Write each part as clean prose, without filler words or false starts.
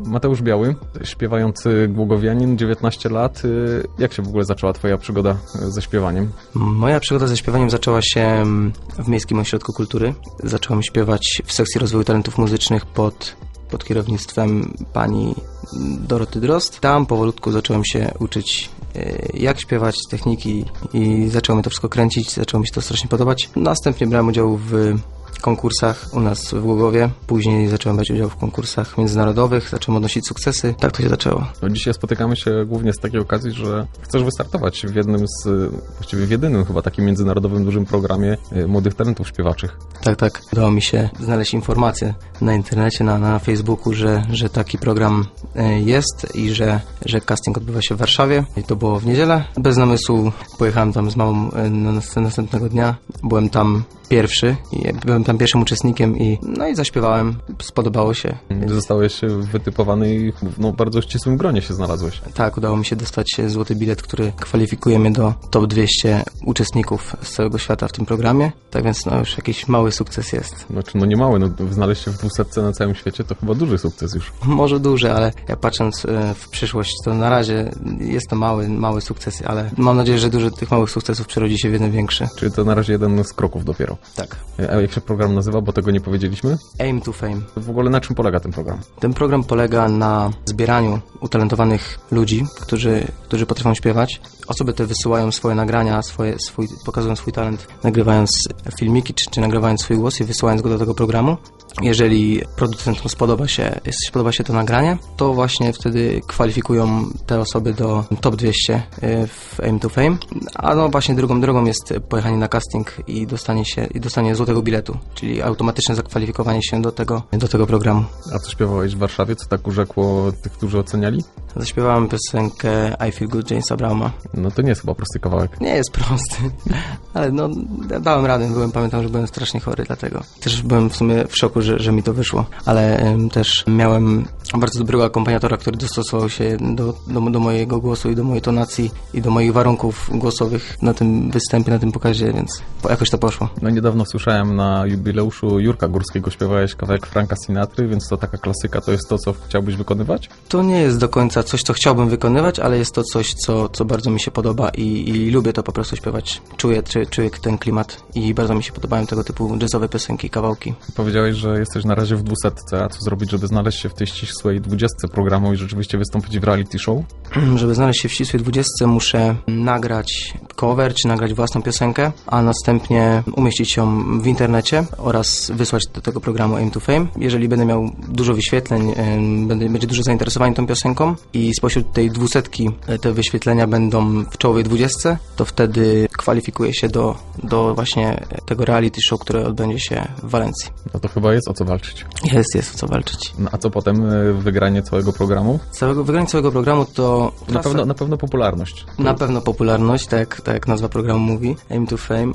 Mateusz Biały, śpiewający głogowianin, 19 lat. Jak się w ogóle zaczęła twoja przygoda ze śpiewaniem? Moja przygoda ze śpiewaniem zaczęła się w Miejskim Ośrodku Kultury. Zacząłem śpiewać w sekcji rozwoju talentów muzycznych pod kierownictwem pani Doroty Drozd. Tam powolutku zacząłem się uczyć, jak śpiewać, techniki i zaczęło mnie to wszystko kręcić, zaczęło mi się to strasznie podobać. Następnie brałem udział w konkursach u nas w Głogowie. Później zacząłem brać udział w konkursach międzynarodowych, zacząłem odnosić sukcesy. Tak to się zaczęło. No, dzisiaj spotykamy się głównie z takiej okazji, że chcesz wystartować w jednym właściwie w jedynym chyba takim międzynarodowym dużym programie młodych talentów śpiewaczych. Tak. Udało mi się znaleźć informacje na internecie, na Facebooku, że taki program jest i że casting odbywa się w Warszawie. I to było w niedzielę. Bez namysłu pojechałem tam z mamą następnego dnia. Byłem tam pierwszy. Byłem tam pierwszym uczestnikiem i zaśpiewałem. Spodobało się. Zostałeś wytypowany i w bardzo ścisłym gronie się znalazłeś. Tak, udało mi się dostać złoty bilet, który kwalifikuje mnie do top 200 uczestników z całego świata w tym programie. Tak więc już jakiś mały sukces jest. Znaczy, nie mały, znaleźć się w 200 na całym świecie to chyba duży sukces już. Może duży, ale jak patrząc w przyszłość, to na razie jest to mały sukces, ale mam nadzieję, że dużo tych małych sukcesów przerodzi się w jeden większy. Czyli to na razie jeden z kroków dopiero. Tak. A jak się program nazywa, bo tego nie powiedzieliśmy? Aim to Fame. W ogóle na czym polega ten program? Ten program polega na zbieraniu utalentowanych ludzi, którzy potrafią śpiewać. Osoby te wysyłają swoje nagrania, pokazują swój talent, nagrywając filmiki, czy nagrywając swój głos i wysyłając go do tego programu. Jeżeli producentom spodoba się to nagranie, to właśnie wtedy kwalifikują te osoby do top 200 w Aim to Fame. A właśnie drugą drogą jest pojechanie na casting i dostanie złotego biletu, czyli automatyczne zakwalifikowanie się do tego programu. A co śpiewałeś w Warszawie? Co tak urzekło tych, którzy oceniali? Zaśpiewałem piosenkę I Feel Good Jamesa Brauma. No to nie jest chyba prosty kawałek. Nie jest prosty, ale dałem radę. Pamiętam, że byłem strasznie chory, dlatego też byłem w sumie w szoku, że mi to wyszło, ale też miałem bardzo dobrego akompaniatora, który dostosował się do mojego głosu i do mojej tonacji i do moich warunków głosowych na tym występie, na tym pokazie, więc jakoś to poszło. Niedawno słyszałem na jubileuszu Jurka Górskiego, śpiewałeś kawałek Franka Sinatry, więc to taka klasyka, to jest to, co chciałbyś wykonywać? To nie jest do końca coś, co chciałbym wykonywać, ale jest to coś, co bardzo mi się podoba i lubię to po prostu śpiewać. Czuję ten klimat i bardzo mi się podobają tego typu jazzowe piosenki, kawałki. Powiedziałeś, że jesteś na razie w 200, a co zrobić, żeby znaleźć się w tej ścisłej 20 programu i rzeczywiście wystąpić w reality show? Żeby znaleźć się w ścisłej 20 muszę nagrać cover, czy nagrać własną piosenkę, a następnie umieścić ją w internecie oraz wysłać do tego programu Aim to Fame. Jeżeli będę miał dużo wyświetleń, będzie duże zainteresowanie tą piosenką i spośród tej 200 te wyświetlenia będą w czołowej 20, to wtedy kwalifikuję się do właśnie tego reality show, które odbędzie się w Walencji. No to chyba jest o co walczyć. Jest o co walczyć. No a co potem? Wygranie całego programu? Wygranie całego programu to... Na pewno popularność. Na pewno popularność, tak jak nazwa programu mówi, Aim to Fame.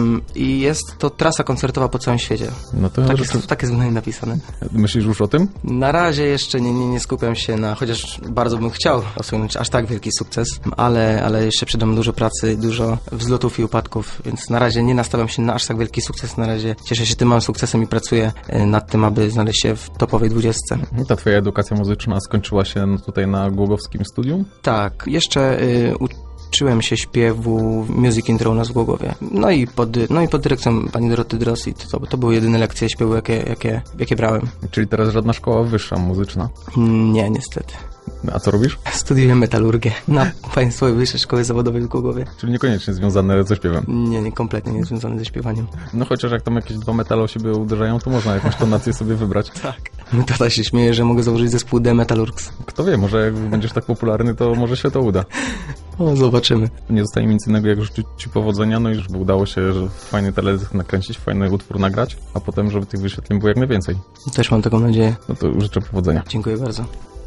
I jest to trasa koncertowa po całym świecie. No to tak jest w niej napisane. Myślisz już o tym? Na razie jeszcze nie skupiam się chociaż bardzo bym chciał osiągnąć aż tak wielki sukces, ale jeszcze przede mną dużo pracy, dużo wzlotów i upadków, więc na razie nie nastawiam się na aż tak wielki sukces. Na razie cieszę się tym małym sukcesem i pracuję nad tym, aby znaleźć się w topowej 20. Ta twoja edukacja muzyczna skończyła się tutaj na Głogowskim studium? Tak, jeszcze uczyłem się śpiewu Music Intro u nas w Głogowie. No i pod dyrekcją pani Doroty Drozd i to były jedyne lekcje śpiewu, jakie brałem. Czyli teraz żadna szkoła wyższa muzyczna? Nie, niestety. A co robisz? Studiuję metalurgię na Państwowej Wyższej Szkoły Zawodowej w Głogowie. Czyli niekoniecznie związane ze śpiewem? Nie, kompletnie nie związane ze śpiewaniem. No chociaż jak tam jakieś dwa metale o siebie uderzają, to można jakąś tonację sobie wybrać. Tak. Tata się śmieje, że mogę założyć zespół The Metalurgs. Kto wie, może jak będziesz tak popularny, to może się to uda. Zobaczymy. Nie zostaje mi nic innego, jak życzyć ci powodzenia, no i żeby udało się, że fajny teledysk nakręcić, fajny utwór nagrać, a potem, żeby tych wyświetleń było jak najwięcej. Też mam taką nadzieję. No to życzę powodzenia. Dziękuję bardzo.